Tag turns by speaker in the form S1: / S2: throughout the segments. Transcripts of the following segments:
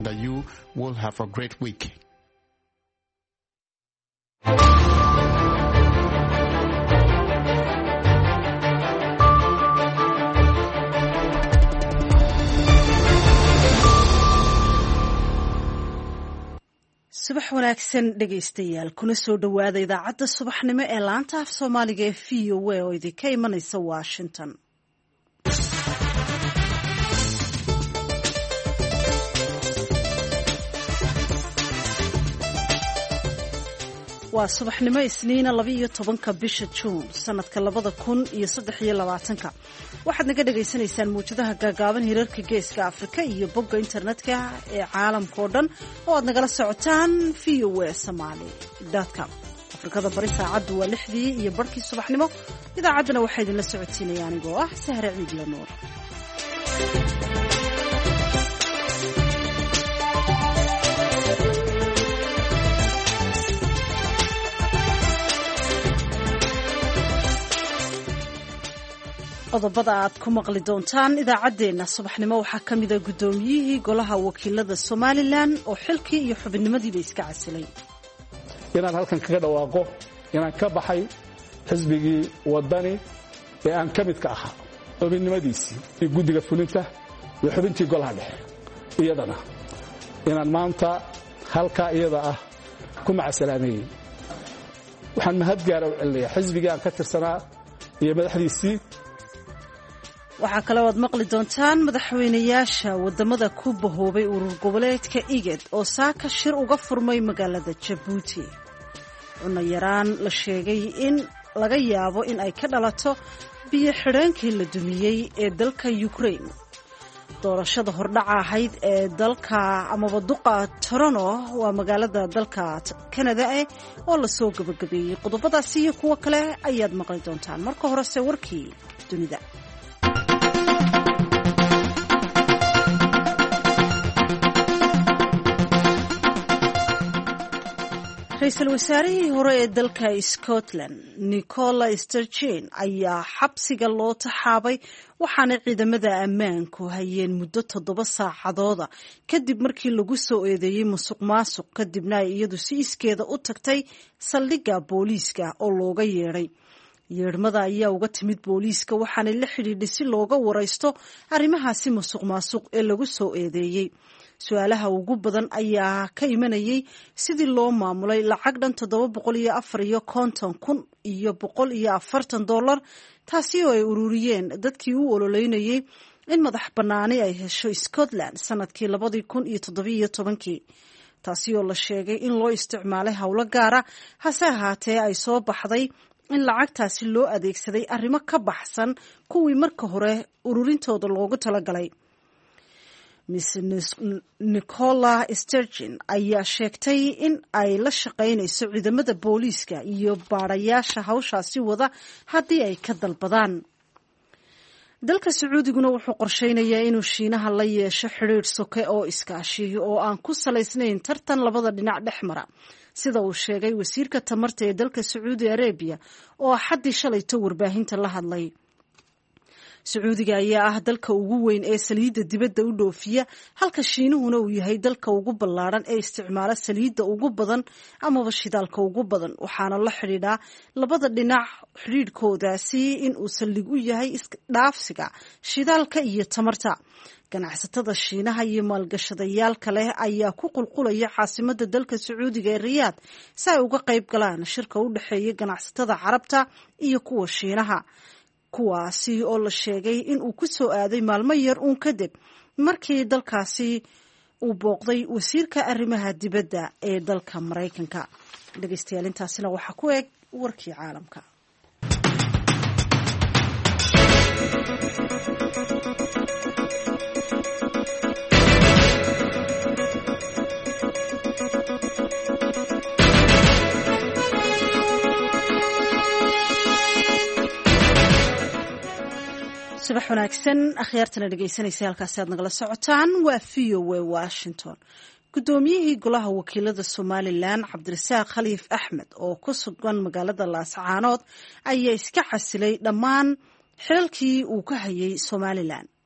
S1: That you will have a great week.
S2: subax wanaagsan dhegaystayaal kuna soo dhowaada idaacadda subaxnimo ee laanta af soomaaliga ee VOA oo idinka imanaysa Washington. waa subaxnimo isniina 12 bisha Juun sanadka 2023 waxaad naga dhageysanaysaan muujadaha gaagaaban hirarka geeska Afrika iyo bogga internetka ee caalamka oo dhan oo aad nagala socotaan voasomali.com. Afrikada bari saacadu waa 6:00 iyo barkii subaxnimo. Idaacaddana waxaa idinla socotiinaya anigoo ah Sahra Ciidla Nuur. qodobada aad ku maqli doontaan idaacadeena subaxnimo waxaa ka mid ah gudoomiyihii golaha wakiilada Somaliland oo xilkii iyo xubinimadiiba iska casilay.
S3: inaan halkan kaga dhawaaqo inaan ka baxay xisbigii wadani ee aan ka mid ka ahaa xubinimadiisii iyo guddiga fulinta iyo xubintii golaha dhexe iyadana inaan maanta halka iyada ah ku macasalaameeyay. waxaan mahad gaar u celinayaa xisbigii aan ka tirsanaa iyo madaxdiisii.
S2: waxaa kale oo aad maqli doontaan madaxweynayaasha wadamada ku bahoobay urur goboleedka IGAD oo saaka shir uga furmay magaalada Djibouti. cunno yaraan la sheegay in laga yaabo in ay ka dhalato biyo xidheenkii la dumiyey ee dalka Ukraine. doorashada hordhaca ahayd ee dalka amaba duqa Toronto waa magaalada dalka Canada oo la soo gabagabeeyay. qodobadaasi iyo kuwa kale ayaad maqli doontaan. marka horese warkii dunida. ra'iisul wasaarihii hore ee dalka Scotland Nicola Sturgeon ayaa xabsiga loo taxaabay waxaana ciidamada ammaanku hayeen muddo 7 saacadooda kadib markii lagu soo eedeeyay musuqmaasuq kadibna ay iyadu si iskeeda u tagtay saldhigga booliiska oo looga yeedhay. yeedhmada ayaa uga timid booliiska waxaana la xidhiidhay si looga waraysto arrimahaasi musuqmaasuq ee lagu soo eedeeyay. su'aalaha ugu badan ayaa ka imanayay sidii loo maamulay lacag dhan $740,140 taasi oo ay ururiyeen dadkii u ololeynayay in madax bannaani ay hesho Scotland sanadkii 2017 taasi oo la sheegay in loo isticmaalay howlo gaara hase ahaatee ay soo baxday in lacagtaasi loo adeegsaday arrimo ka baxsan kuwii marka hore ururintooda loogu talagalay. Miss Nicola Sturgeon ayaa sheegtay in ay la shaqaynayso ciidamada booliiska iyo baarayaasha hawshaasi wada haddii ay ka dalbadaan. dalka Sacuudiguna wuxuu qorsheynayaa inuu Shiinaha la yeesho xiriir soke oo iskaashi oo aan ku salaysnayn tartan labada dhinac dhexmara sida uu sheegay wasiirka tamarta ee dalka Sacuudi Arabia oo xaddii shalayto warbaahinta la hadlay. Sacuudiga ayaa ah dalka ugu weyn ee saliidda dibadda u dhoofiya halka Shiinuhuna uu yahay dalka ugu ballaaran ee isticmaala saliidda ugu badan amaba shidaalka ugu badan waxaana la xidhiidhaa labada dhinac xidhiidhkoodaasi in uu saldhig u yahay isdhaafsiga shidaalka iyo tamarta. ganacsatada Shiinaha iyo maalgashadayaal kale ayaa ku qulqulaya caasimadda dalka Sacuudiga ee Riyadh si ay uga qayb galaan shirka u dhaxeeya ganacsatada Carabta iyo kuwa Shiinaha kuwaasi oo la sheegay in uu ku soo aaday maalmo yar uun kadib markii dalkaasi uu booqday wasiirka arrimaha dibadda ee dalka Mareykanka. dhageystayaal intaasina waxaa ku eg warkii caalamka. subax wanaagsan akhyaartana dhageysanaysa halkaas aad nagala socotaan waa VOA Washington. gudoomiyihii golaha wakiilada Somaliland Cabdirasaaq Khaliif Axmed oo ku sugan magaalada Laascaanood ayaa iska casilay dhammaan xilalkii uu ka hayay Somaliland.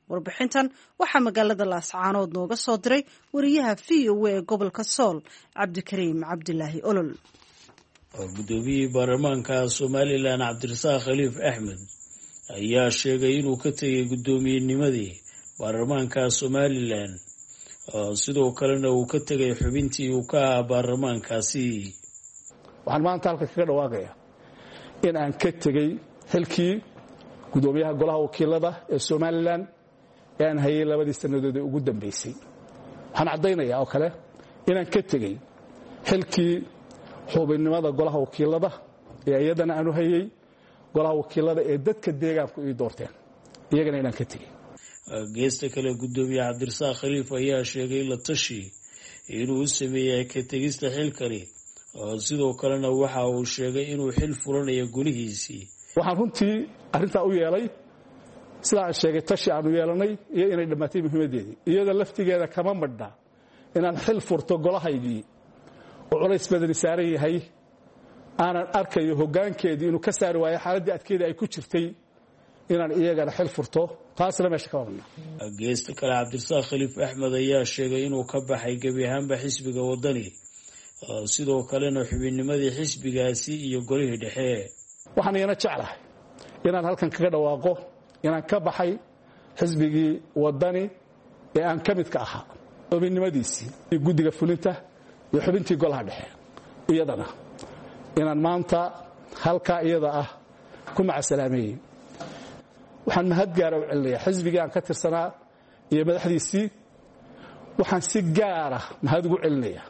S2: warbixintan waxaa magaalada laascaanood nooga soo diray wariyaha VOA ee gobolka Sool Cabdikariim Cabdilaahi Olol.
S4: Gudoomiyaha baarlamaanka Somaliland Cabdirasaaq Khaliif Axmed ayaa sheegay inuu ka tagay gudoomiyanimadii baarlamaanka Somaliland sidoo kalena uu ka tagay xubintii uu ka baarlamaankaasi.
S3: waxaan maanta halka kaga dhawaaqayaa in aan ka tagay xilkii gudoomiyaha golaha wakiilada ee Somaliland ee aan hayay 2 sanadood ugu dambeysay. waxaan cadeynayaa oo kale in aan ka tagay xilkii xubinnimada golaha wakiilada ee iyadana aanu hayay golaha wakiilada ee dadka deegaanku ay doorteen iyagana inaan ka tagay.
S4: geesta kale gudoomiyaha Cabdirasaaq Khaliif ayaa sheegay la tashi inuu sameeyay ka tagista xilkani sidoo kalena waxa uu sheegay inuu xil furanayo golihiisii.
S3: waxaan runtii arinta u yeelay sida aan sheegay tashi aanu yeelanay iyo inay dhamaatay muhiimadeedii iyada laftigeeda kama madha inaan xil furto golahaydii oo culays badan saaran yahay aanan arkayo hoggaankeedii inuu ka saari waayo xaaladii adkeeda ay ku jirtay inaan iyagana xil furto taasna meesha ka wadna.
S4: geesta kale Cabdirasaaq Khaliif Axmed ayaa sheegay inuu ka baxay gabi ahaanba xisbiga wadani sidoo kalena xubinnimadii xisbigaasi iyo golihii dhexe.
S3: waxaan iyana jeclahay inaan halkan kaga dhawaaqo inaan ka baxay xisbigii wadani ee aan ka midka ahaa xubinnimadiisii iyo guddiga fulinta iyo xubintii golaha dhexe iyadana inaan maanta halka iyada ah ku macasalaameeyay. waxaan mahad gaar ah u celinayaa xisbigii aan ka tirsanaa iyo madaxdiisii. waxaan si gaar ah mahad ugu celinayaa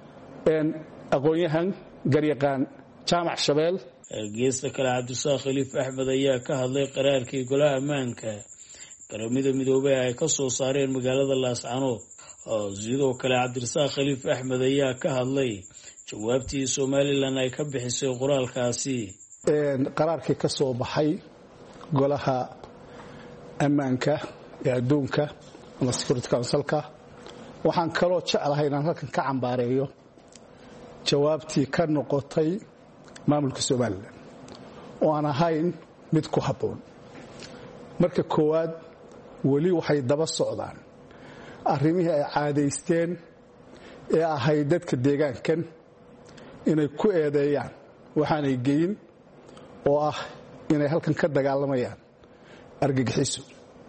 S3: aqoon-yahan garyaqaan jaamac Shabeel.
S4: geesta kale Cabdirasaaq Khaliif Axmed ayaa ka hadlay qaraarkii golaha ammaanka qaramada midoobay ay ka soo saareen magaalada Laascaanood. sidoo kale Cabdirasaaq Khaliif Axmed ayaa ka hadlay jawaabtii Somaliland ay ka bixisay qoraalkaasi.
S3: qaraarkii ka soo baxay golaha ammaanka ee adduunka ama Security Council-ka waxaan kaloo jeclahay inaan halkan ka cambaareeyo jawaabtii ka noqotay maamulka Somaliland oo aan ahayn mid ku habboon. marka koowaad wali waxay daba socdaan arrimihii ay caadaysteen ee ahayd dadka deegaankan inay ku eedeeyaan waxaanay geyin oo ah inay halkan ka dagaalamayaan argagixiso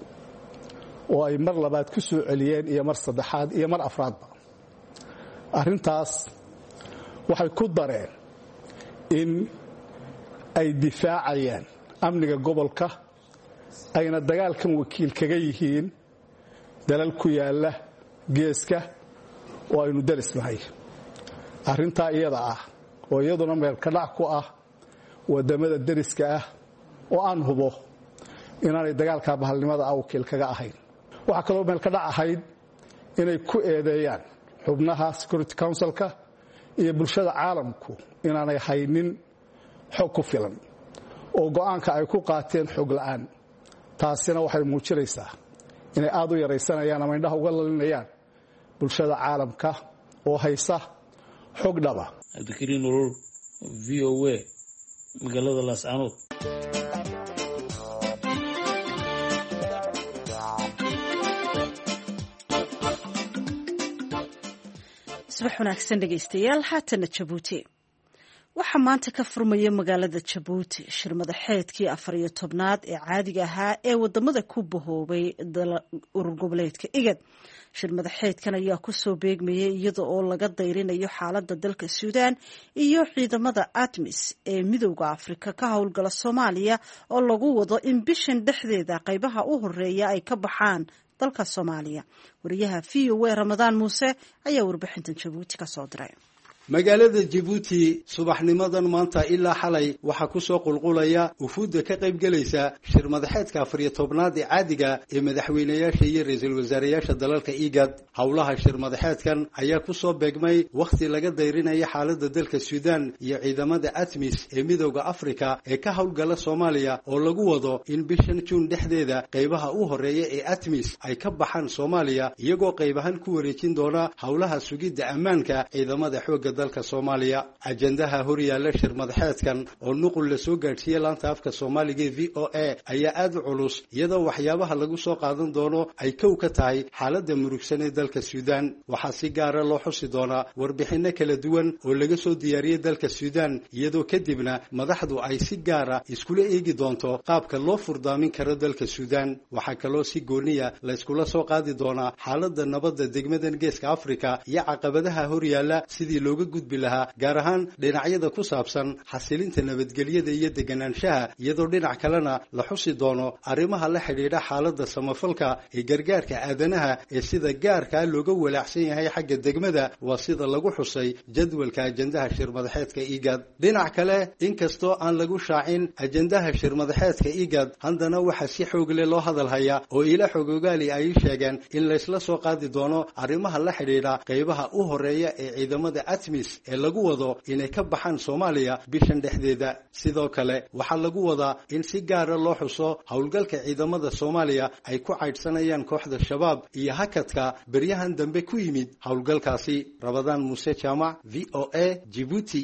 S3: oo ay mar labaad ku soo celiyeen iyo mar saddexaad iyo mar afraadba. arrintaas waxay ku dareen in ay difaacayaan amniga gobolka ayna dagaalkan wakiil kaga yihiin dalal ku yaala geeska oo aynu dalisnahay. arrintaa iyada ah oo iyaduna meel ka dhac ku ah wadamada dariska ah oo aan hubo inaanay dagaalka bahalnimada wakiil kaga ahayn. waxa kaloo meel ka dhac ahayd inay ku eedeeyaan xubnaha Security Council-ka iyo bulshada caalamku inaanay haynin xog ku filan oo go'aanka ay ku qaateen xog la'aan. taasina waxay muujinaysaa inay aad u yaraysanayaan ama indhaha uga lalinayaan bulshada caalamka oo haysa xog dhaba.
S4: Cabdikariim Olol, VOA, magaalada Laascaanood.
S2: subax wanaagsan dhegaystayaal. haatana Jabuuti waxaa maanta ka furmaya magaalada Jabuuti shir madaxeedkii 14aad ee caadiga ahaa ee wadamada ku bahoobay urur goboleedka IGAD. shir madaxeedkan ayaa kusoo beegmayay iyada oo laga dayrinayo xaalada dalka Suudaan iyo ciidamada ATMIS ee midowga Afrika ka howlgala Soomaaliya oo lagu wado in bishan dhexdeeda qaybaha u horeeya ay ka baxaan dalka Soomaaliya. wariyaha VOA Ramadaan Muuse ayaa warbixintan Jabuuti ka soo diray.
S5: magaalada Djibouti subaxnimadan maanta ilaa xalay waxa ku soo qulqulaya ufuudda ka qayb galaysa shir madaxeedka 14aad ee caadiga ee madaxweynayaasha iyo ra'iisul wasaareyaasha dalalka IGAD. howlaha shir madaxeedkan ayaa ku soo beegmay waqti laga dayrinayo xaaladda dalka Suudaan iyo ciidamada ATMIS ee midowga Afrika ee ka howlgala Soomaaliya oo lagu wado in bishan Juun dhexdeeda qaybaha u horeeya ee ATMIS ay ka baxaan Soomaaliya iyagoo qaybahan ku wareejin doona howlaha sugidda ammaanka ciidamada xoogga dalka Soomaaliya ajandaha horyaala shir madaxeedkan oo nuqul la soo gaarsiiyay laanta afka Soomaaliga VOA ayaa aad u culus iyadoo waxyaabaha lagu soo qaadan doono ay kow ka tahay xaaladda murugsan ee dalka Suudaan waxaa si gaar ah loo xusi doonaa warbixino kala duwan oo laga soo diyaariyay dalka Suudaan iyadoo kadibna madaxdu ay si gaar ah iskula eegi doonto qaabka loo furdaamin karo dalka Suudaan waxaa kaloo si gooniya la iskula soo qaadi doonaa xaaladda nabadda degmadan Geeska Afrika iyo caqabadaha horyaala sidii looga gudbi lahaa gaar ahaan dhinacyada ku saabsan xasilinta nabadgelyada iyo deganaanshaha iyadoo dhinac kalena la xusi doono arrimaha la xidhiidha xaaladda samafalka ee gargaarka aadanaha ee sida gaarka looga walaacsan yahay xagga degmada waa sida lagu xusay jadwalka ajandaha shir madaxeedka IGAD dhinac kale inkastoo aan lagu shaacin ajandaha shir madaxeedka IGAD haddana waxa si xoog leh loo hadal hayaa oo ila xogogaali ay sheegeen in la isla soo qaadi doono arrimaha la xidhiidha qaybaha u horeeya ee ciidamada ATMIS ee lagu wado inay ka baxaan Soomaaliya bishan dhexdeeda sidoo kale waxa lagu wadaa in si gaar ah loo xuso howlgalka ciidamada Soomaaliya ay ku caydsanayaan kooxda shabaab iyo hakadka baryahan dambe ku yimid howlgalkaasi Rabadaan Muuse Jaamac VOA Djibouti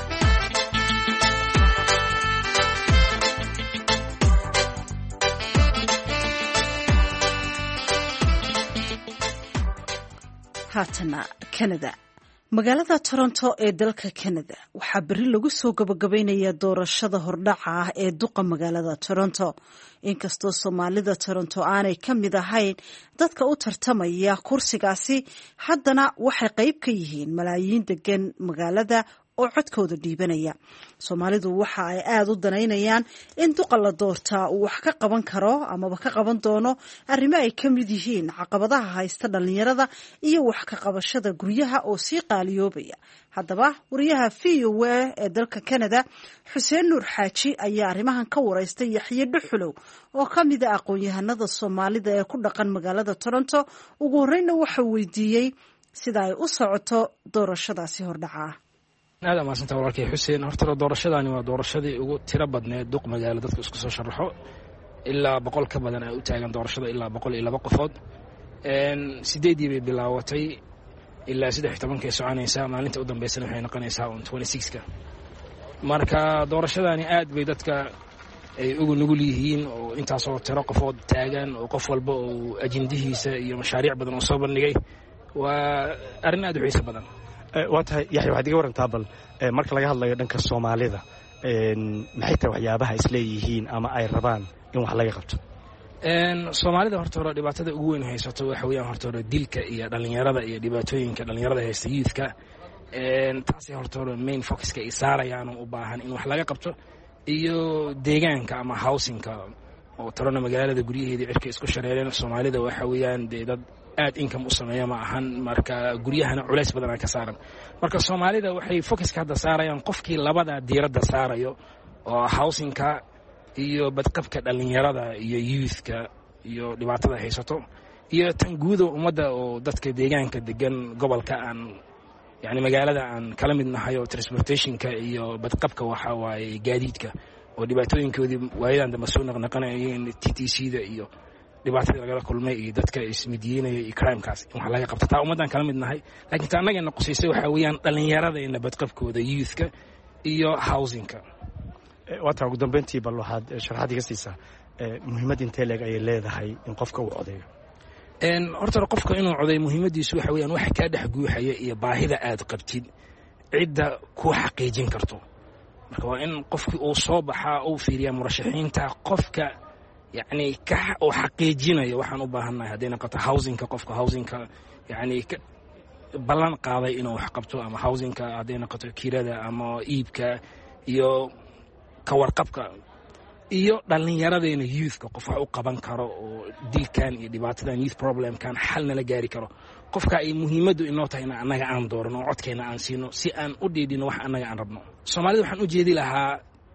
S2: haatana Canada magaalada Toronto ee dalka Canada waxaa bari lagu soo gabagabaynayaa doorashada hordhaca ah ee duqa magaalada Toronto inkastoo Soomaalida Toronto aanay ka mid ahayn dadka u tartamaya kursigaasi haddana waxay qayb ka yihiin malaayiin degan magaalada oo codkooda dhiibanaya Soomaalidu waxa ay aad u danaynayaan in duqa la doortaa uu wax ka qaban karo amaba ka qaban doono arrimo ay ka mid yihiin caqabadaha haysta dhalinyarada iyo wax ka qabashada guryaha oo sii qaaliyoobaya haddaba wariyaha VOA ee dalka Canada Xuseen Nuur Xaaji ayaa arrimahan ka wareystay Yaxye Dhuxulow oo ka mid ah aqoon-yahanada Soomaalida ee ku dhaqan magaalada Toronto ugu horreynna waxa weydiiyey sida ay u socoto doorashadaasi hordhaca
S6: aad amaasanta walaalkay Xuseen horta doorashadani waa doorashadii ugu tiro badneed duq magaalo dadku isku soo sharaxo ilaa 100 ka badan ay u taagan doorashada ilaa 102 qofood 8 bay bilaawatay ilaa 13 ka soconaysa maalinta u dambeysana waxay noqonaysaa 26 ka marka doorashadani aad bay dadka ay ugu nugul yihiin oo intaas oo tiro qofood taagan oo qof walba oo ajendihiisa iyo mashaariic badan oo soo bandhigay waa arrin aad u xiiso badan
S7: waatahay Yaxye waxaad iga warantaa bal marka laga hadlayo dhanka Soomaalida maxay tahay waxyaabaha isleeyihiin ama ay rabaan in wax laga qabto
S6: Soomaalida horta dhibaatada ugu weyn haysato waxa weeyaan horta dilka iyo dhalinyarada iyo dhibaatooyinka dhalinyarada haysta youthka taasi horta main focus ka isaarayaan u baahan in wax laga qabto iyo deegaanka ama housingka oo Toronto magaalada guryaheedii cirka isku shareereen Soomaalida waxa weeyaan dad aad income u sameeyo ma ahan marka guryahana culays badan ka saaran marka Soomaalida waxay focus ka hadda saarayaan qofkii labada diiradda saarayo oo housingka iyo badqabka dhalinyarada iyo youthka iyo dhibaatada haysato iyo tan guud oo ummadda oo dadka deegaanka degan gobolka aan yani magaalada aan kala mid nahay oo transportationka iyo badqabka waxa waaye gaadiidka oo dhibaatooyinkoodii waayadan dama soo naqnaqanayeen TTC-da iyo dhibaatada laga kulmay iyo dadka ismidiyeynaya iyo crime-kaas in wax laga qabto taa ummadan kala mid nahay laakiin taa anaga noqosaysa waxa weeyaan dhalinyarada in badqabkooda youthka iyo housingka
S7: waata ugu dambeyntii bal waxaad sharaxaad iga siisaa muhiimad intee leeg ay leedahay in qofka uu codeeyo
S6: horta qofka inuu codeeyo muhiimadiisu waxa weeyaan wax ka dhex guuxaya iyo baahida aad qabtid cidda ku xaqiijin karto marka waa in qofkii uu soo baxaa uu fiiriyaa murashaxiinta qofka يعني oo xaqiijinayo waxaan u baahanahay hadayna qato housingka qofka housingka yani balan qaaday inuu wax qabto ama housingka hadayna qato kirada ama iibka iyo ka warqabka iyo dhalinyaradena youthka qof wax u qaban karo oo dilkan iyo dhibaatadan youth problemkan xalna la gaari karo qofka ay muhiimadu inoo tahay in anaga aan doorno codkeena aan siino si aan u dheedino wax anaga aan rabno Soomaalida waxaan u jeedi lahaa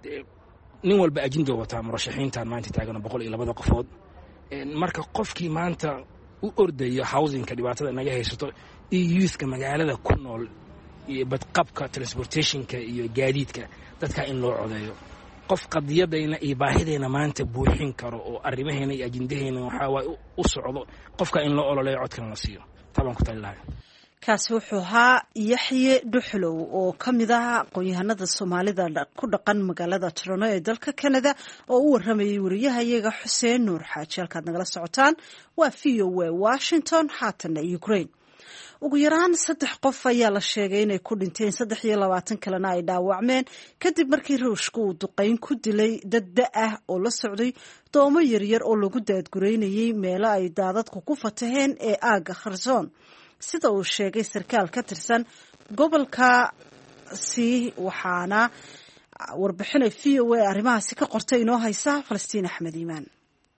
S6: nin walba ajindo wata murashaxiintan maanta taagan 102 qofood marka qofkii maanta u ordayo housingka dhibaatada naga haysato iyo youthka magaalada ku nool iyo badqabka transportationka iyo gaadiidka dadka in loo codeeyo qof qadiyadayna iyo baahideena maanta buuxin karo oo arrimaheena iyo ajendaheena waxa way u socdo qofka in loo ololeeyo codkan la siiyo taban ku talilahay
S2: kaasi wuxuu ahaa yaxye dhuxlow oo ka mid ah aqoon-yahanada soomaalida ku dhaqan magaalada Toronto ee dalka Canada oo u waramayay wariyahayaga Xuseen Nuur Xaaji. Halkaad nagala socotaan waa VOA Washington. haatana Ukraine, ugu yaraan 3 qof ayaa la sheegay inay ku dhinteen 23 kalena ay dhaawacmeen kadib markii Ruushku uu duqeyn ku dilay dad da' oo la socday doomo yaryar oo lagu daadgureynayay meelo ay daadadku ku fataheen ee aaga Kherson, sida uu sheegay sarkaal ka tirsan gobolkaasi. waxaana warbixinay VOA arrimahaasi ka qortay inoo haysa Falastiin Axmed Iimaan.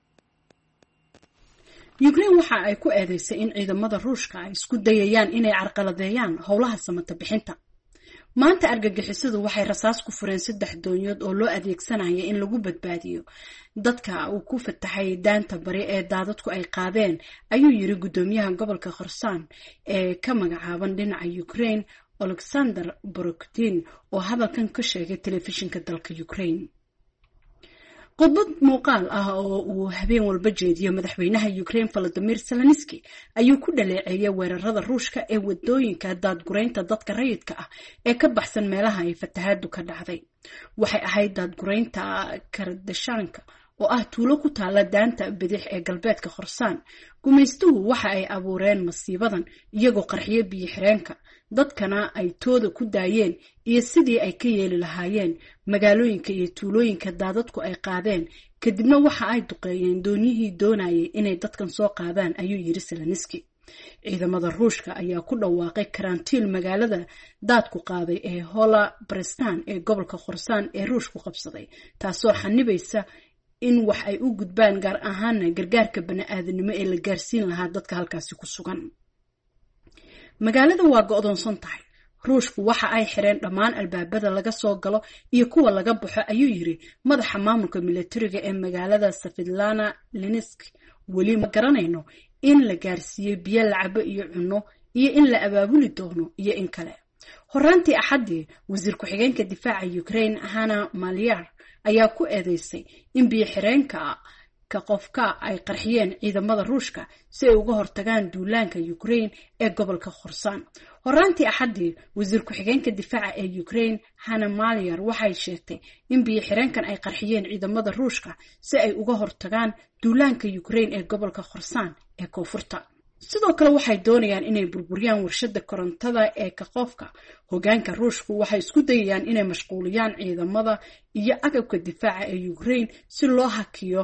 S8: Ukraine waxa ay ku eedeysay in ciidamada Ruushka ay isku dayayaan inay carqaladeeyaan howlaha samata bixinta. maanta argagixisadu waxay rasaas ku fureen 3 doonyood oo loo adeegsanaya in lagu badbaadiyo dadka uu ku fatahay daanta bari ee daadadku ay qaadeen, ayuu yiri gudoomiyaha gobolka Kherson ee ka magacaaban dhinaca Ukraine Oleksandr Borokdin oo hadalkan ka sheegay telefishinka dalka Ukraine. khudbad muuqaal ah oo uu habeen walba jeediyo madaxweynaha Ukraine Volodymyr Zelensky ayuu ku dhaleeceeyay weerarada Ruushka ee wadooyinka daadgureynta dadka rayidka ah ee ka baxsan meelaha ay fatahaadu ka dhacday. waxay ahayd daadgureynta Kardashanka oo ah tuulo ku taala daanta bidix ee galbeedka Kherson. gumaystuhu waxa ay abuureen masiibadan iyagoo qarxiye biyo xireenka, dadkana ay tooda ku daayeen iyo sidii ay ka yeeli lahaayeen magaalooyinka iyo tuulooyinka daadadku ay qaadeen. kadibna waxa ay duqeeyeen dooniyihii doonayay inay dadkan soo qaadaan, ayuu yiri Zelensky. ciidamada Ruushka ayaa ku dhawaaqay karantiil magaalada daadku qaaday ee Hola Brestan ee gobolka Kherson ee Ruushku qabsaday, taasoo xanibaysa in wax ay u gudbaan gaar ahaan gargaarka bani'aadanimo ee la gaarsiin lahaa dadka halkaasi ku sugan. magaalada waa go'doonsan tahay. Ruushku waxa ay xireen dhammaan albaabada laga soo galo iyo kuwa laga baxo, ayuu yiri madaxa maamulka militariga ee magaalada Svidlana Lensk. weli ma garanayno in la gaarsiiyay biyo la cabo iyo cunno iyo in la abaabuli doono iyo in kale. horaantii Axadii, wasiir ku-xigeenka difaaca Ukraine Hanna Maliar ayaa ku eedeysay in biyo xireenka ka qofka ay qarxiyeen ciidamada Ruushka si ay uga hortagaan duulaanka Ukraine ee gobolka Kherson. horaantii Axadii, wasiir ku-xigeenka difaaca ee Ukraine Hanna Maliar waxay sheegtay in biyo xireenkan ay qarxiyeen ciidamada Ruushka si ay uga hortagaan duulaanka Ukraine ee gobolka Kherson ee koonfurta. sidoo kale waxay doonayaan inay burburiyaan warshada korontada ee ka qofka. hogaanka Ruushku waxay isku dayayaan inay mashquuliyaan ciidamada iyo agabka difaaca ee Ukraine si loo hakiyo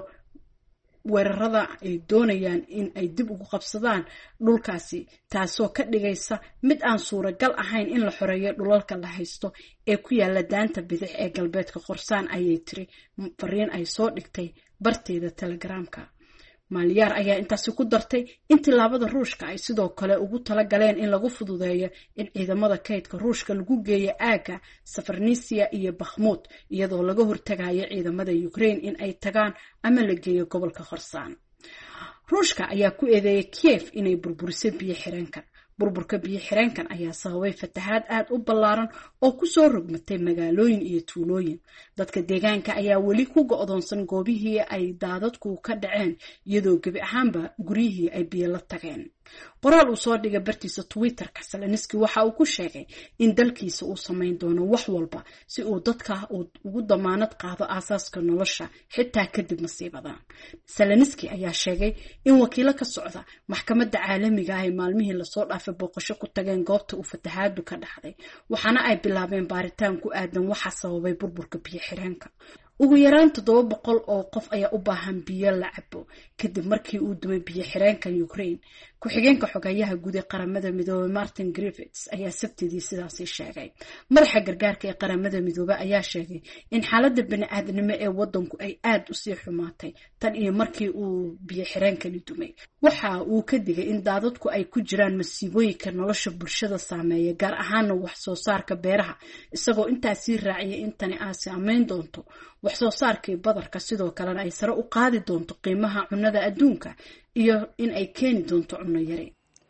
S8: weerarada ay doonayaan in ay dib ugu qabsadaan dhulkaasi, taasoo ka dhigaysa mid aan suuragal ahayn in la xoreeyo dhulalka la haysto ee ku yaala daanta bidix ee galbeedka Kherson, ayay tiri fariin ay soo dhigtay barteeda Telegramka. Maliar ayaa intaasi ku dartay in tilaabada Ruushka ay sidoo kale ugu tala galeen in lagu fududeeyo in ciidamada kaydka Ruushka lagu geeyo aaga Safarnisia iyo Bakhmut, iyadoo laga hortagayo ciidamada Ukraine in ay tagaan ama la geeyo gobolka Kherson. Ruushka ayaa ku eedeeyay Kiev inay burburisay biyo xireenkan. burburka biyo xireenkan ayaa sababay fatahaad aad u ballaaran oo ku soo rogmatay magaalooyin iyo tuulooyin. dadka deegaanka ayaa weli ku go'doonsan goobihii ay daadadku ka dhaceen, iyadoo gebi ahaanba guryihii ay biyo la tageen. qoraal uu soo dhigay bartiisa Twitter-ka, Zelensky waxa uu ku sheegay in dalkiisa uu samayn doono wax walba si uu dadka ugu damaanad qaado aasaaska nolosha xitaa kadib masiibadan. Zelensky ayaa sheegay in wakiilo ka socda maxkamadda caalamiga ah ay maalmihii la soo dhaafay booqasho ku tageen goobta uu fatahaadu ka dhacday, waxaana ay bilaabeen baaritaan ku aadan waxa sababay burburka biyo xireenka. ugu yaraan 700 oo qof ayaa u baahan biyo la cabo kadib markii uu dumay biyo xireenka Ukraine. ku-xigeenka xogayaha guud ee qaramada midoobay Martin Griffiths ayaa sabtidii sidaas sheegay. madaxa gargaarka ee qaramada midoobay ayaa sheegay in xaaladda bini'aadanimo ee wadanku ay aad u sii xumaatay tan iyo markii uu biyo xireenkani dumay. waxa uu ka digay in daadadku ay ku jiraan masiibooyinka nolosha bulshada saameeya, gaar ahaan wax soo saarka beeraha, isagoo intaasi raaciyay in tani ay saameyn doonto wax soo saarkii badarka, sidoo kalena ay sare u qaadi doonto qiimaha cunnada adduunka iyo in ay keeni doonto cunno yari.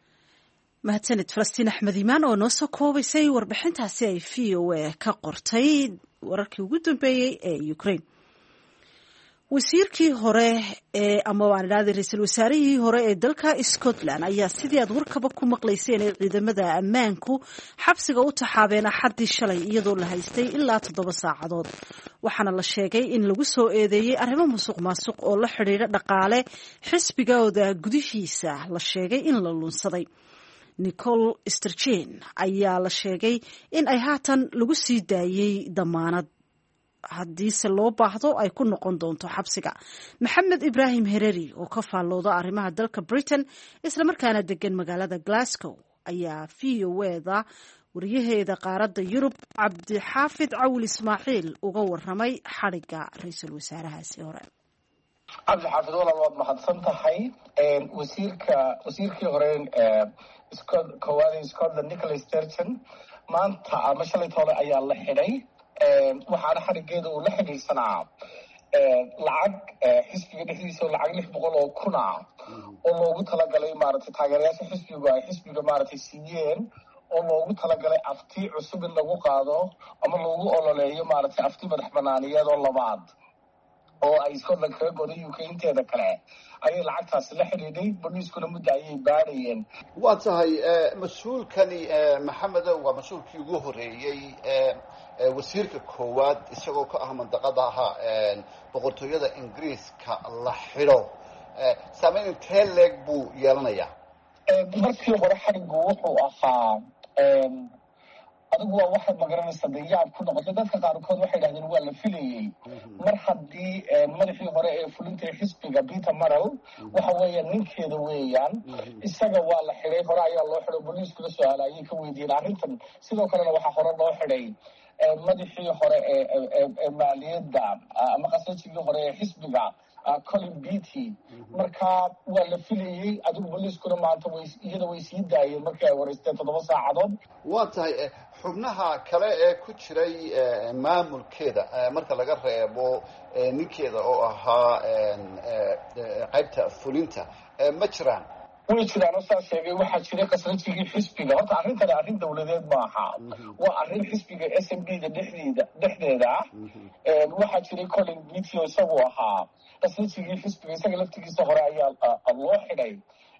S2: mahadsanid Falastiin Axmed Iimaan oo noo soo koobaysay warbixintaasi ay VOA ka qortay wararkii ugu dambeeyay ee Ukraine. wasiirkii hore ama waan idhahday ra-iisul wasaarihii hore ee dalka Scotland ayaa sidii aad warkaba ku maqlayseen ee ciidamada ammaanku xabsiga u taxaabeen axaddii shalay iyadoo la haystay ilaa 7 saacadood waxaana la sheegay in lagu soo eedeeyey arrimo musuqmaasuq oo la xidhiidha dhaqaale xisbigooda gudihiisa la sheegay in la lunsaday Nicole Sturgeon ayaa la sheegay in ay haatan lagu sii daayey damaanad haddiise loo baahdo ay ku noqon doonto xabsiga. Maxamed Ibrahim Hereri oo ka faallooda arrimaha dalka Britain isla markaana degan magaalada Glasgow ayaa VOA-da wariyaheeda qaaradda Yurub Cabdixaafid Cawil Ismaaciil uga waramay xadhigga ra-iisul wasaarahaasi hore.
S9: cabdixaafid walaal waad mahadsan tahay. wasiirkii hore koowaad Scotland Nicola Sturgeon maanta ama shalay toole ayaa la xidhay waxaana xarigeeda uu la xidhiidsanaa lacag xisbiga dhexdiisa lacag 600 oo kun ah oo loogu talagalay maaragtay taageerayaasha xisbiga ay xisbiga maaragtay siiyeen oo loogu talagalay afti cusub in lagu qaado ama loogu ololeeyo maaragtay afti madax banaaniyeed oo labaad oo ay Scotland kaga goday UK inteeda kale ayay lacagtaasi la xidhiidhay booliiskuna muddo ayay baadhayeen.
S10: waa tahay mas-uulkani maxamed waa mas-uulkii ugu horeeyey wasiirka koowaad isagoo ka ah mandaqadaha boqortooyada Ingiriiska la xidho saameyn intee leeg buu yeelanayaa?
S9: markii hore xarigu wuxuu ahaa adigu waa waxaad magaranaysaa dayaab ku noqotay dadka qaarkood waxay dhahdeen waa la filayey mar haddii madaxii hore ee fulinta xisbiga Peter Murrell waxa weeyaan ninkeeda weeyaan isaga waa la xidhay hore ayaa loo xidhay booliiskuna su-aalayay ka weydiiyeen arrintan sidoo kalena waxaa hore loo xidhay madaxii hore ee maaliyadda ama qasrajigii hore ee xisbiga Colin Beattie marka waa la filayey adigu booliiskuna maanta iyada way sii daayeen markii ay wareysteen 7 saacadood.
S10: waa tahay xubnaha kale ee ku jiray maamulkeeda marka laga reebo ninkeeda oo ahaa qaybta fulinta ma jiraan?
S9: way jiraan oo saa sheegay waxaa jiray qasrajigii xisbiga. horta arrintan arrin dawladeed maaha waa arrin xisbiga SNP-da dhexdeeda ah. waxaa jiray Colin Beattie oo isagu ahaa qasrajigii xisbiga isaga laftigiisa hore ayaa loo xidhay.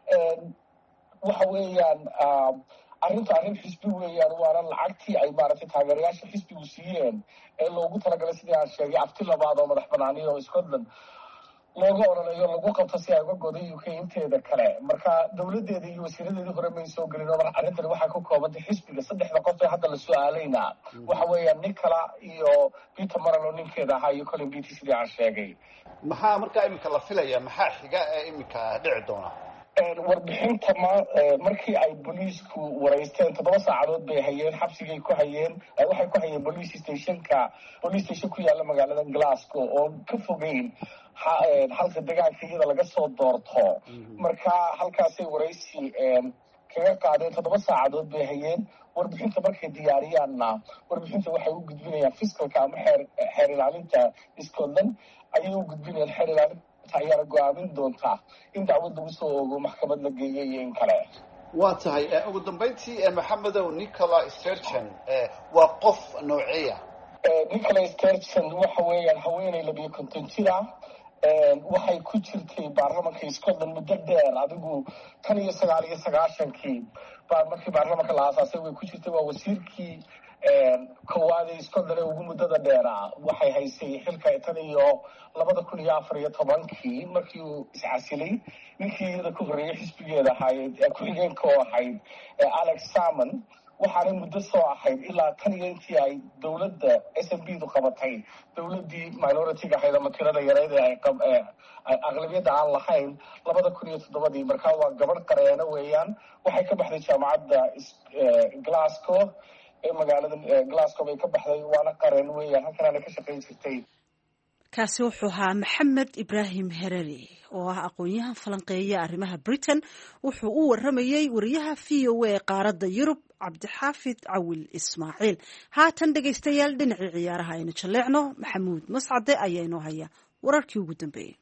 S9: waxa weeyaan arrin xisbi weeyaan waana lacagtii ay maaragtay taageerayaasha xisbigu siiyeen ee loogu talagalay sidii aan sheegay afti labaad oo madax banaaniya oo Scotland looga ololeeyo lagu qabto si ay uga goday UK inteeda kale. marka dawladeeda iyo wasiiradeedii hore may soo gelin oo arrintan waxay ku koobantay xisbiga 3 qof ee hadda la su'aalayna waxa weeyaan Nicola iyo Peter Murrell oo ninkeeda ahaa iyo Colin Beattie sidii aan sheegay.
S10: maxaa markaa imika la filayaa maxaa xiga ee imika dhici doona?
S9: warbixinta markii ay booliisku wareysteen 7 saacadood bay hayeen xabsigay ku hayeen waxay ku hayeen police station ku yaala magaalada Glasgow oo ka fogeyn halka deegaanka iyada laga soo doorto. marka halkaasay wareysi kaga qaadeen 7 saacadood bay hayeen. warbixinta markay diyaariyaanna warbixinta waxay u gudbinayaan fiskalka ama xeer ilaalinta Scotland ayay u gudbinayaan xeer ilaalinta ayaana go-aamin doontaa in dacwad lagu soo oogo maxkamad la geeyay iyo in kale.
S10: waa tahay ugu dambeyntii maxamedow Nicola Sturgeon waa qof nooceeya?
S9: Nicola Sturgeon waxa weeyaan haweeney 52 jir ah. waxay ku jirtay baarlamaanka Scotland muddo dheer adigu 1999kii markii baarlamaanka la aasaasay way ku jirtay. waa wasiirkii koowaad ee Scotland ee ugu muddada dheeraa. waxay haysay xilka tan iyo 2014 markii uu iscasilay ninkii iyada ku horreeyay xisbigeeda ahayd ku-xigeenka oo ahayd Alex Salmond waxaanay muddo soo ahayd ilaa tan iyo intii ay dawladda SNP-du qabatay dawladdii minority-ga ahayd ama tirada yareed ee ay aqlabiyadda aan lahayn 2007 markaa waa gabadh qareeno weeyaan. waxay ka baxday jaamacadda Glasgow magaalada Glasgow bay ka baxday waana qareen weeyaan halkan ay ka shaqeyn jirtay.
S2: kaasi wuxuu ahaa Maxamed Ibrahim Hereri oo ah aqoonyahan falanqeeya arrimaha Britain wuxuu u waramayay wariyaha VOA qaaradda Yurub Cabdixaafid Cawil Ismaaciil. haatan dhageystayaal dhinacii ciyaaraha aynu jaleecno Maxamuud Mascade ayaa inoo haya wararkii ugu dambeeyay.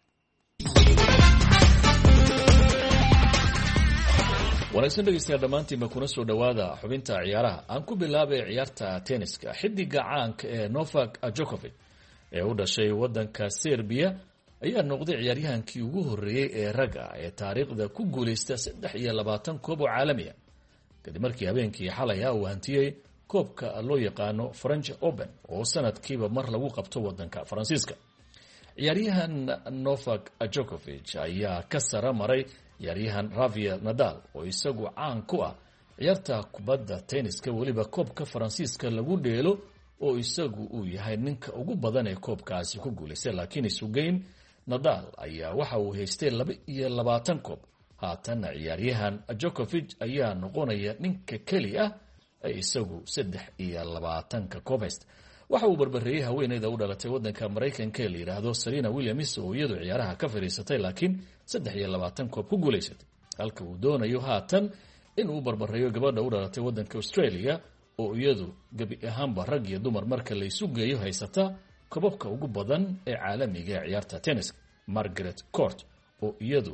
S11: wanaagsan dhegeystayaal dhammaantiinba kuna soo dhowaada xubinta ciyaaraha. aan ku bilaabay ciyaarta tenniska. xidiga caanka ee Novak Djokovic ee u dhashay waddanka Serbia ayaa noqday ciyaaryahankii ugu horreeyey ee ragga ee taariikhda ku guulaysta 23 koob oo caalamiya kadib markii habeenkii xalay uu hantiyey koobka loo yaqaano French Open oo sanadkiiba mar lagu qabto wadanka Faransiiska. ciyaaryahan Novak Djokovic ayaa ka sara maray ciyaaryahan Rafael Nadal oo isagu caan ku ah ciyaarta kubadda tenniska waliba koobka Faransiiska lagu dheelo oo isagu uu yahay ninka ugu badan ee koobkaasi ku guuleystay laakiin isugeyn Nadal ayaa waxa uu haystay 22 koob. haatan ciyaaryahan Djokovic ayaa noqonaya ninka kali ah ee isagu 23 koob haysta. waxa uu barbareeyay haweeneyda u dhalatay wadanka Mareykanka ee la yiraahdo Serena Williams oo iyadu ciyaaraha ka fariisatay laakiin 23 koob ku guuleysatay halka uu doonayo haatan inuu barbareeyo gabadha u dhalatay wadanka Australia oo iyadu gabi ahaanba rag iyo dumar marka la isu geeyo haysata koobabka ugu badan ee caalamiga ee ciyaarta tennis Margaret Court oo iyadu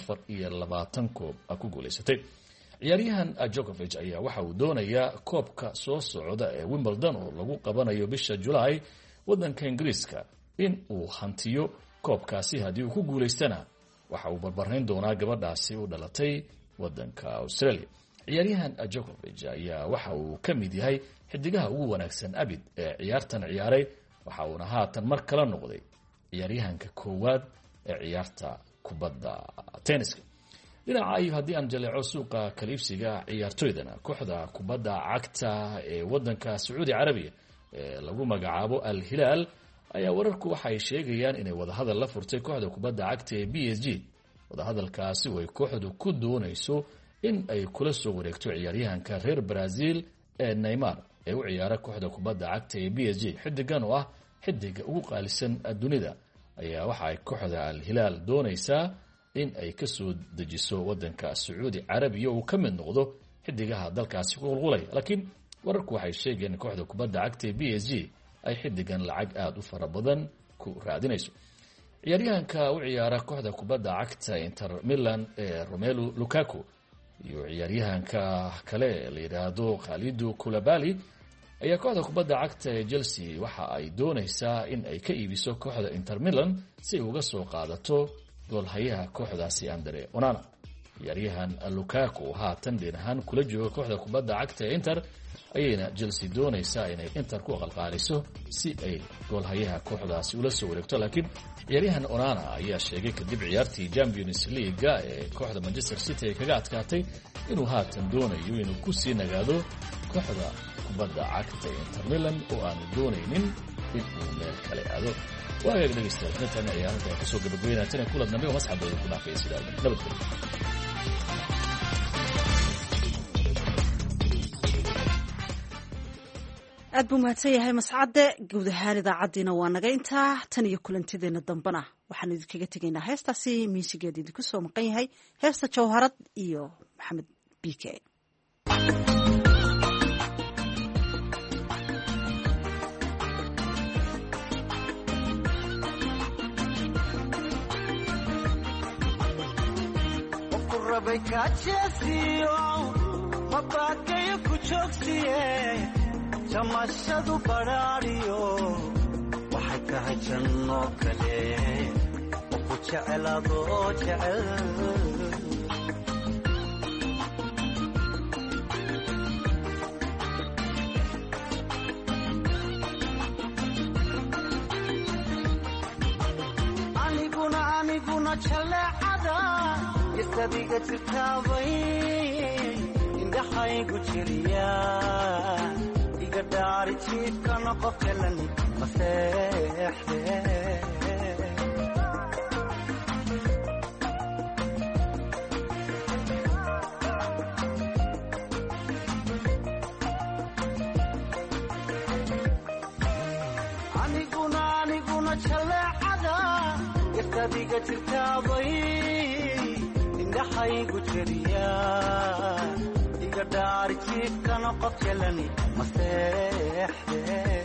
S11: 24 koob ku guuleysatay. ciyaaryahan Djokovic ayaa waxa uu doonayaa koobka soo socda ee Wimbledon oo lagu qabanayo bisha July wadanka Ingiriiska in uu hantiyo koobkaasi haddii uu ku guuleystana waxa uu barbareyn doonaa gabadhaasi u dhalatay wadanka Australia. ciyaaryahan Djokovic ayaa waxa uu ka mid yahay xidigaha ugu wanaagsan abid ee ciyaartan ciyaaray waxa uu haatan mar kala noqday ciyaaryahanka koowaad ee ciyaarta kubadda tenniska. dhinaca ay haddii aan jaleeco suuqa kaliibsiga ciyaartoydana kooxda kubadda cagta ee wadanka Saudi Arabia ee lagu magacaabo Al Hilal ayaa wararku waxay sheegayaan inay wadahadal la furtay kooxda kubadda cagta ee PSG. wadahadalkaasi way kooxdu ku doonayso in ay kula soo wareegto ciyaaryahanka reer Brazil ee Neymar ee u ciyaara kooxda kubadda cagta ee PSG. xidigan oo ah xidiga ugu qaalisan dunida ayaa waxa ay kooxda Al Hilal doonaysaa in ay ka soo dejiso wadanka Saudi Arabia oo ka mid noqdo xidigaha dalkaasi ku qulqulay laakiin wararku waxay sheegeen in kooxda kubadda cagta ee PSG ay xidigan lacag aad u fara badan ku raadinayso. ciyaaryahanka u ciyaara kooxda kubadda cagta Inter Milan ee Romelu Lukaku iyo ciyaaryahanka kale la yiraahdo Khalidou Koulibaly ayaa kooxda kubadda cagta ee Chelsea waxa ay doonaysaa in ay ka iibiso kooxda Inter Milan si ay uga soo qaadato goolhayaha kooxdaasi Andre Onana. ciyaaryahan Lukaku haatan dhinahan kula jooga kooxda kubadda cagta ee Inter ayayna Chelsea doonaysaa inay Inter ku qalqaaliso si ay goolhayaha kooxdaasi ula soo wareegto laakiin ciyaaryahan Onana ayaa sheegay kadib ciyaartii Champions League ee kooxda Manchester City ay kaga adkaatay inuu haatan doonayo inuu ku sii nagaado kooxda kubadda cagta ee Inter Milan oo aan doonaynin in uu meel kale aado. waayaga dhegeystayaal intaan ciyaarta ka soo gabagabeynayna kulan dambe oo masxabada ku dhaafay sidaa nabadgelyo.
S2: aad buu mahadsan yahay mascade guud ahaan idaacaddiina waa naga intaa tan iyo kulantideena dambana waxaan idinkaga tegaynaa heestaasi miisigeeda idinku soo maqan yahay heesta Jawharad iyo Maxamed Bike.
S12: jamashadu baraariyo waxay tahay janno kale oo ku jecelaado jecel aniguna jaleecada isadiga jirtaabay indhahaygu jiriya gadaari jiifkana qofkelan maseexde aniguna jaleecada isadiga jirtaabay indhahaygu jiriya gadaari jiifkana qofkelan maseexde